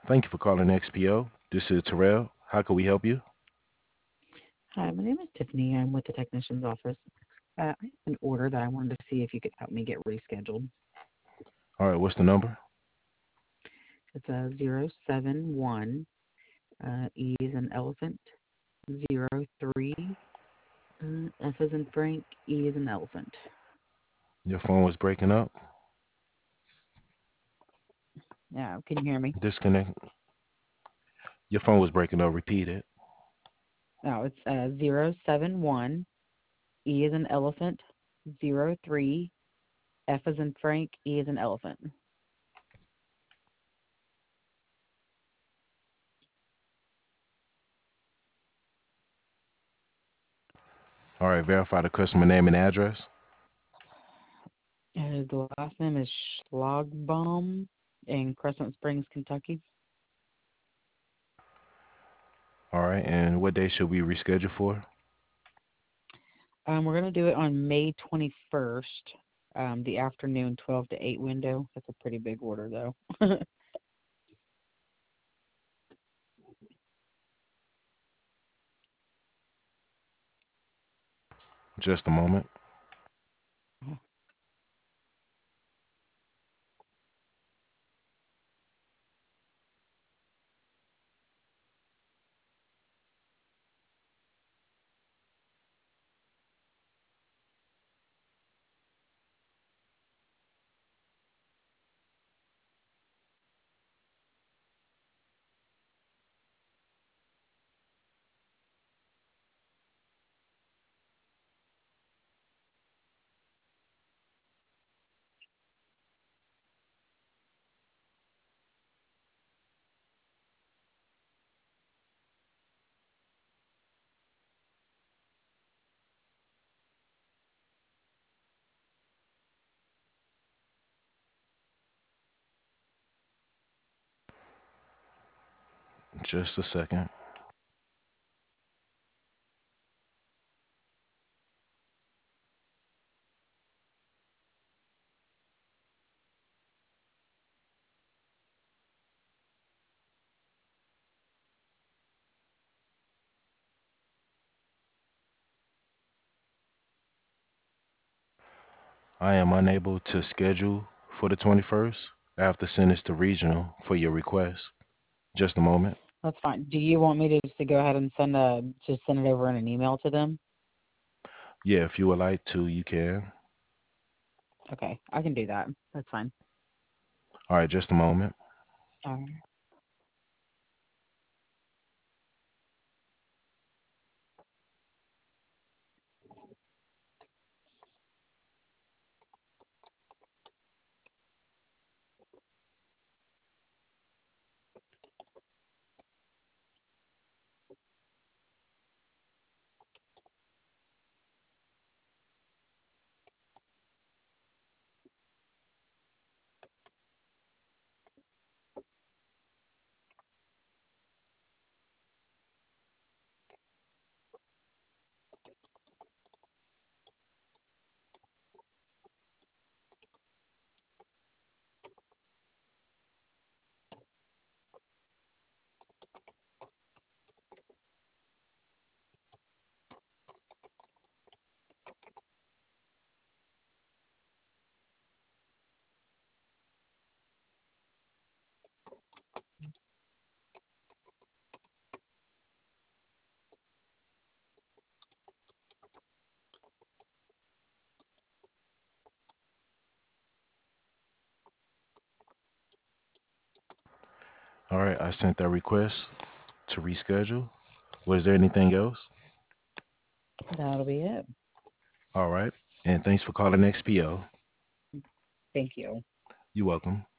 Thank you for calling XPO. This is Terrell. How can we help you? Hi, my name is Tiffany. I'm with the technician's office. I have an order that I wanted to see if you could help me get rescheduled. All right, what's the number? It's a 071. E is an elephant. 03. F is in Frank. E is an elephant. Your phone was breaking up. Yeah, can you hear me? Disconnect. Your phone was breaking up. Repeat it. No, it's 071. E is an elephant. 03. F is in Frank. E is an elephant. All right, verify the customer name and address. The last name is Schlagbaum in Crescent Springs, Kentucky. All right, and what day should we reschedule for? We're going to do it on May 21st, the afternoon 12 to 8 window. That's a pretty big order, though. Just a moment. Just a second. I am unable to schedule for the 21st. I have to send this to regional for your request. Just a moment. That's fine. Do you want me to just to go ahead and send it over in an email to them? Yeah, if you would like to, you can. Okay, I can do that. That's fine. All right, just a moment. All right. All right, I sent that request to reschedule. Was there anything else? That'll be it. All right. And thanks for calling XPO. Thank you. You're welcome.